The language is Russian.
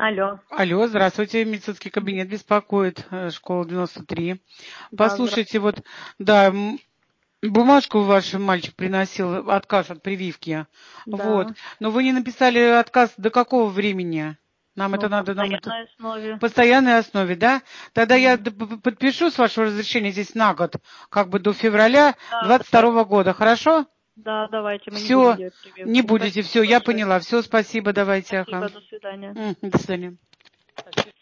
Алло. Алло, здравствуйте, медицинский кабинет беспокоит, школа 93. Да, Послушайте, вот, да, бумажку ваш мальчик приносил, отказ от прививки. Вот. да. Но вы не написали отказ до какого времени? Нам это Ну, надо, нам это... постоянной основе. Постоянной основе, да? Тогда я Мгм. подпишу с вашего разрешения здесь на год, как бы до февраля Да, да, 22 года, хорошо? да, давайте, мы не будем Все, делать не прививку. будете, Спасибо все, я большое. поняла. Все, спасибо, давайте, ага. Спасибо, до свидания. До свидания.